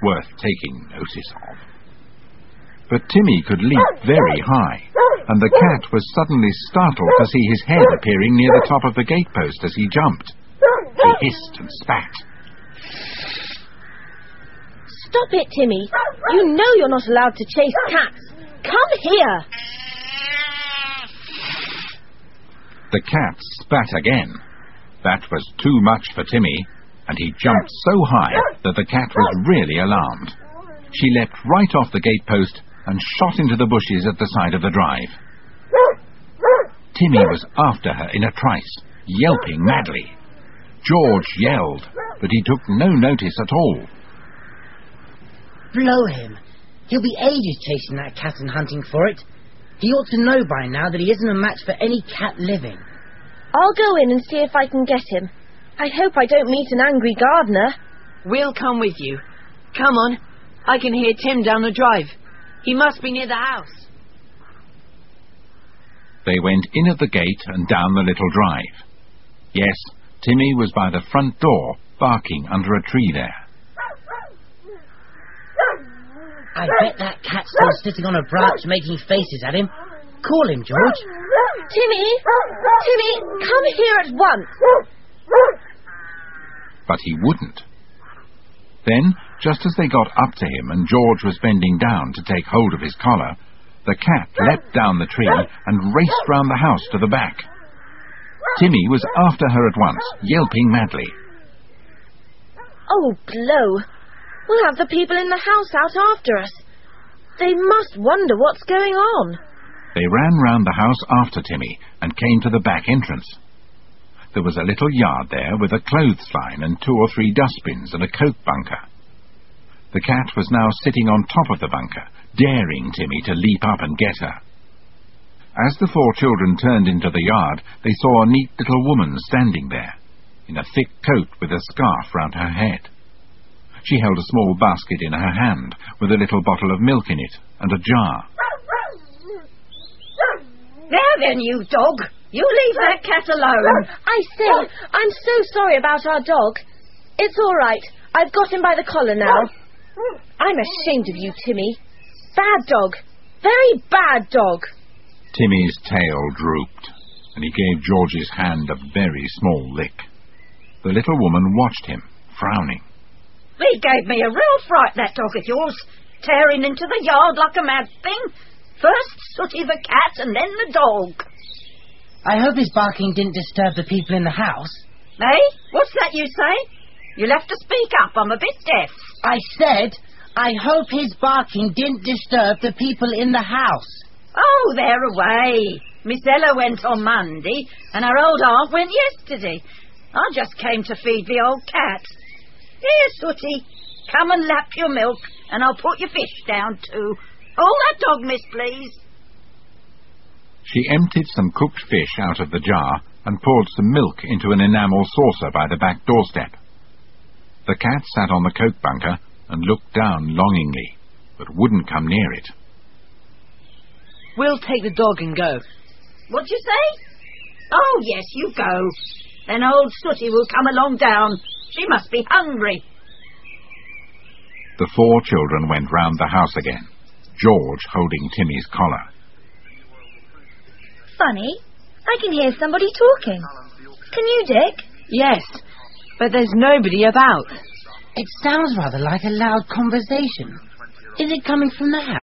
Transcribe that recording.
worth taking notice of. But Timmy could leap very high, and the cat was suddenly startled to see his head appearing near the top of the gatepost as he jumped. He hissed and spat. Stop it, Timmy. You know you're not allowed to chase cats. Come here. The cat spat again. That was too much for Timmy, and he jumped so high that the cat was really alarmed. She leapt right off the gatepost and shot into the bushes at the side of the drive. Timmy was after her in a trice, yelping madly. George yelled, but he took no notice at all. Blow him. He'll be ages chasing that cat and hunting for it. He ought to know by now that he isn't a match for any cat living. I'll go in and see if I can get him. I hope I don't meet an angry gardener. We'll come with you. Come on. I can hear Tim down the drive. He must be near the house. They went in at the gate and down the little drive. Yes, Timmy was by the front door, barking under a tree there. I bet that cat's still sitting on a branch making faces at him. Call him, George. Timmy, come here at once. But he wouldn't. Then, just as they got up to him and George was bending down to take hold of his collar, the cat leapt down the tree and raced round the house to the back. Timmy was after her at once, yelping madly. Oh, blow. We'll have the people in the house out after us. They must wonder what's going on. They ran round the house after Timmy and came to the back entrance. There was a little yard there with a clothesline and 2 or 3 dustbins and a coke bunker. The cat was now sitting on top of the bunker, daring Timmy to leap up and get her. As the 4 children turned into the yard, they saw a neat little woman standing there, in a thick coat with a scarf round her head. She held a small basket in her hand, with a little bottle of milk in it, and a jar. There then, you dog. You leave that cat alone. I say, I'm so sorry about our dog. It's all right. I've got him by the collar now. I'm ashamed of you, Timmy. Bad dog. Very bad dog. Timmy's tail drooped, and he gave George's hand a very small lick. The little woman watched him, frowning. He gave me a real fright, that dog of yours, tearing into the yard like a mad thing. First Sooty the cat and then the dog. I hope his barking didn't disturb the people in the house. Eh? What's that you say? You'll have to speak up, I'm a bit deaf. I said, I hope his barking didn't disturb the people in the house. Oh, they're away. Miss Ella went on Monday, and her old aunt went yesterday. I just came to feed the old cat. Here, Sooty, come and lap your milk, and I'll put your fish down too. Hold that dog, miss, please. She emptied some cooked fish out of the jar and poured some milk into an enamel saucer by the back doorstep. The cat sat on the coke bunker and looked down longingly, but wouldn't come near it. We'll take the dog and go. What'd you say? Oh, yes, you go. Then old Sooty will come along down. She must be hungry. The 4 children went round the house again, George holding Timmy's collar. Funny, I can hear somebody talking. Can you, Dick? Yes, but there's nobody about. It sounds rather like a loud conversation. Is it coming from the house?